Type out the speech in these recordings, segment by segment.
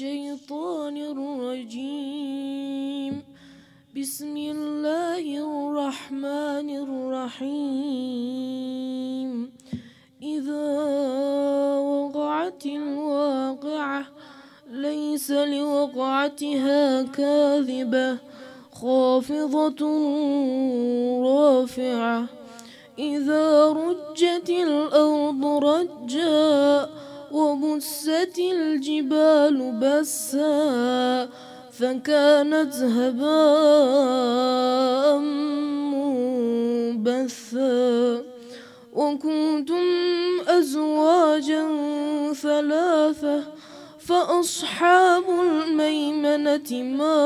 الشيطان الرجيم. بسم الله الرحمن الرحيم. إذا وقعت الواقعة ليس لوقعتها كاذبة خافضة رافعة. إذا رجت الأرض رجا وبست الجبال بسا فكانت هباء منبثا. وكنتم أزواجا ثلاثة فأصحاب الميمنة ما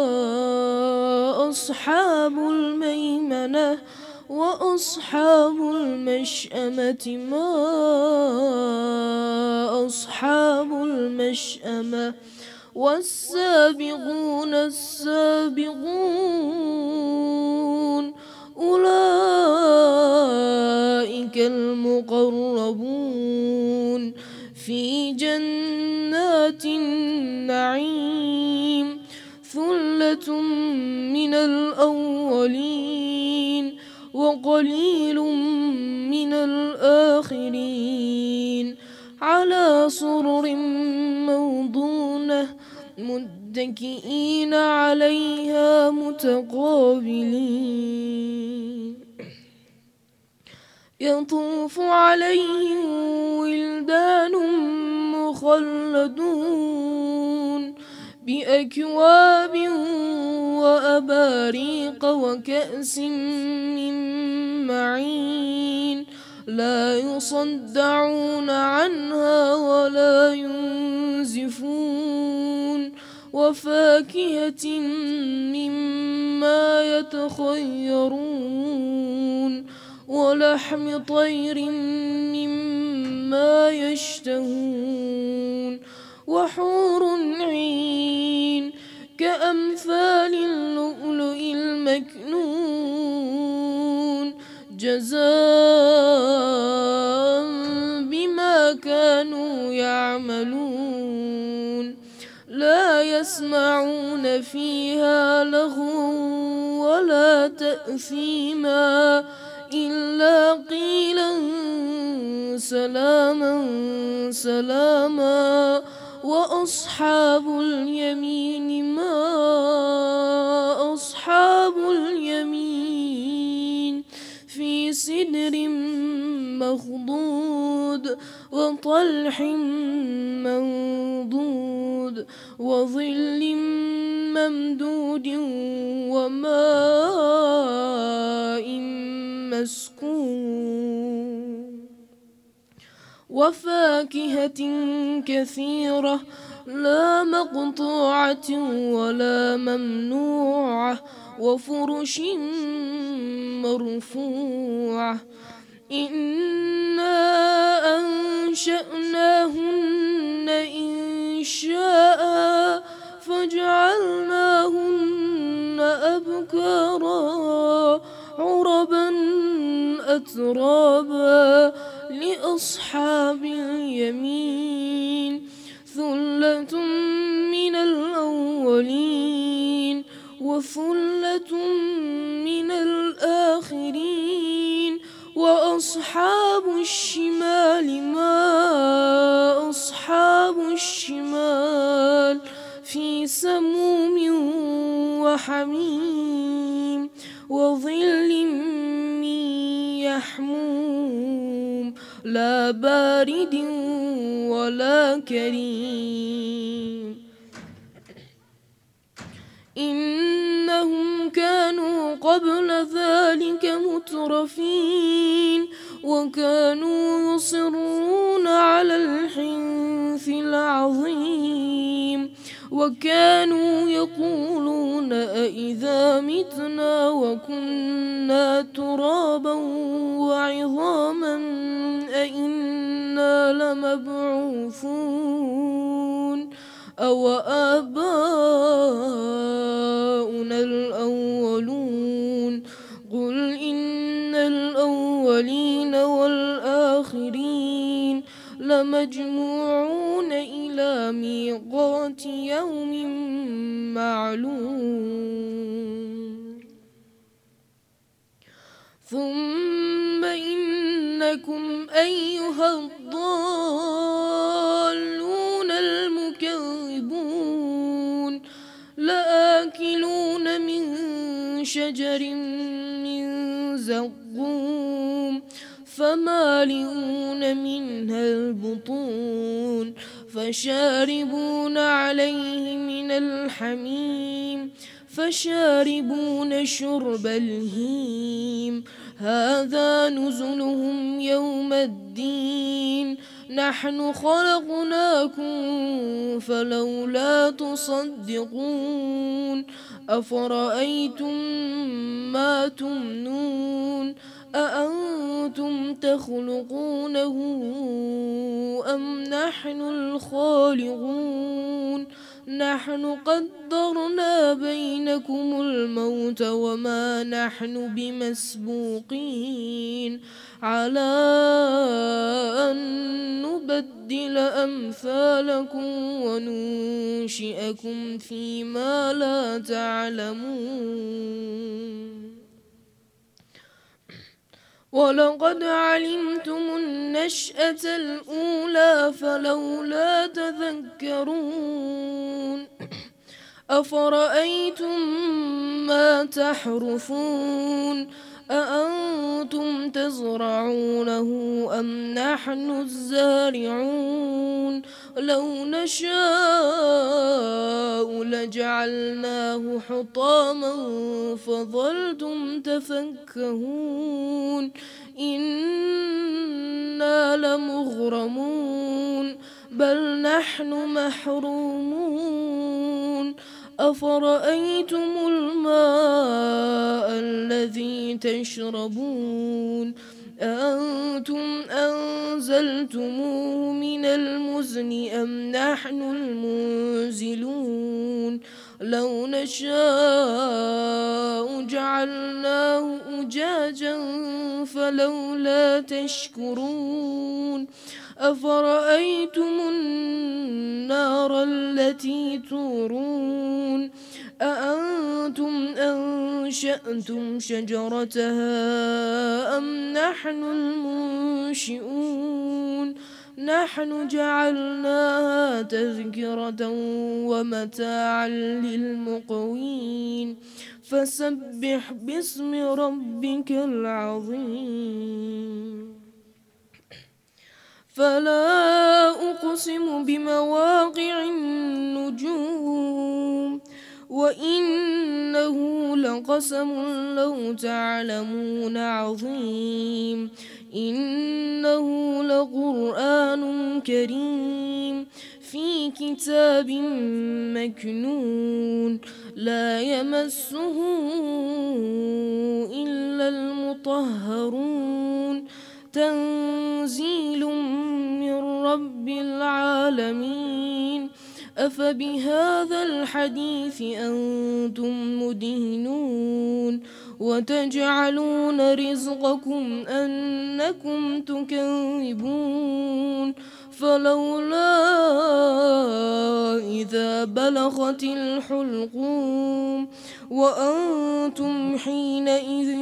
أصحاب الميمنة وأصحاب المشأمة ما أصحاب المشأمة. والسابقون السابقون أولئك المقربون في جنات النعيم. ثلة من الأولين وقليل من الآخرين على سرر موضونة متكئين عليها متقابلين. يطوف عليهم ولدان مخلدون بأكواب وأباريق وكأس من معين لا يصدعون عنها ولا ينزفون. وفاكهة مما يتخيرون ولحم طير مما يشتهون. وحور عين كأمثال اللؤلؤ المكنون جزاء بما كانوا يعملون. لا يسمعون فيها لغوا ولا تأثيما إلا قيلا سلاما سلاما. وأصحاب اليمين ما أصحاب اليمين في سدر مخضود وطلح منضود وظل ممدود وماء مسكوب. وفاكهة كثيرة لا مقطوعة ولا ممنوعة وفرش مرفوعة. إنا أنشأناهن إنشاء فجعلناهن أبكارا عربا أترابا لأصحاب اليمين. ثلة من الأولين وثلة من الآخرين. وأصحاب الشمال ما أصحاب الشمال في سموم وحميم وظل من يحموم لا بارد ولا كريم. إنهم كانوا قبل ذلك مترفين وكانوا يصرون على الحنث العظيم. وكانوا يقولون أإذا متنا وكنا ترابا وعظاما أإنا لمبعوثون أو آباؤنا الأولون. قل إن الأولين والآخرين لمجموعون إلى ميقات يوم معلوم ثم إنكم أيها الضالون المكذبون لآكلون من شجر من زقوم فمالئون منها البطون فشاربون عليه من الحميم فشاربون شرب الهيم هذا نزلهم يوم الدين نحن خلقناكم فلولا تصدقون أفرأيتم ما تمنون أأنتم تخلقونه أم نحن الخالقون نحن قدرنا بينكم الموت وما نحن بمسبوقين على أن نبدل أمثالكم وننشئكم فيما لا تعلمون ولقد علمتم النشأة الأولى فلولا تذكرون أفرأيتم ما تحرثون أأنتم تزرعونه أم نحن الزارعون لو نشاء لجعلناه حطاما فظلتم تفكهون إنا لمغرمون بل نحن محرومون أفرأيتم الماء الذي تشربون أأنتم أنزلتموه من المزن أم نحن المنزلون لو نشاء جعلناه أجاجا فلولا تشكرون أفرأيتم النار التي تورون أأنتم أنشأتم شجرتها أم نحن المنشئون نحن جعلناها تذكرة ومتاعا للمقوين فسبح باسم ربك العظيم فلا أقسم بمواقع النجوم وإنه لقسم لو تعلمون عظيم إنه لقرآن كريم في كتاب مكنون لا يمسه إلا المطهرون تنزيل من رب العالمين أفبهذا الحديث أنتم مدهنون وتجعلون رزقكم أنكم تكذبون فلولا إذا بلغت الحلقوم وأنتم حينئذ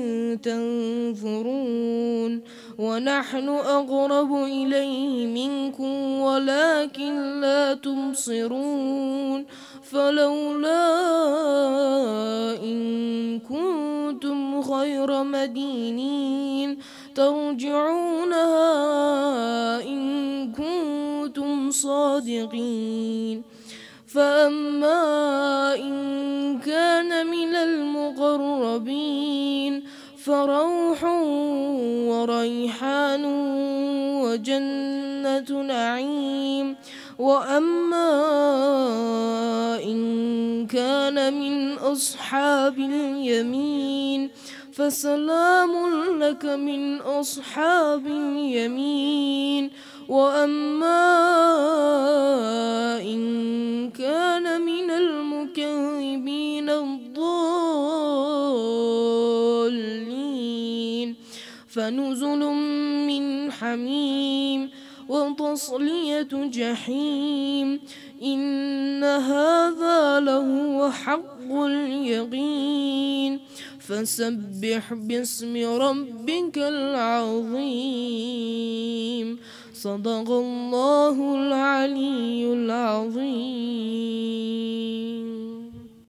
تنظرون ونحن أقرب إليه منكم ولكن لا تبصرون فلولا إن كنتم غير مدينين ترجعونها إن كنتم صادقين فأما إن كان من المقربين فروح وريحان وجنة نعيم وأما إن كان من أصحاب اليمين فسلام لك من أصحاب اليمين وأما إن كان من المكذبين الضالين فنزل من حميم وتصلية جحيم إن هذا لهو حق اليقين فسبح باسم ربك العظيم صدق الله العلي العظيم.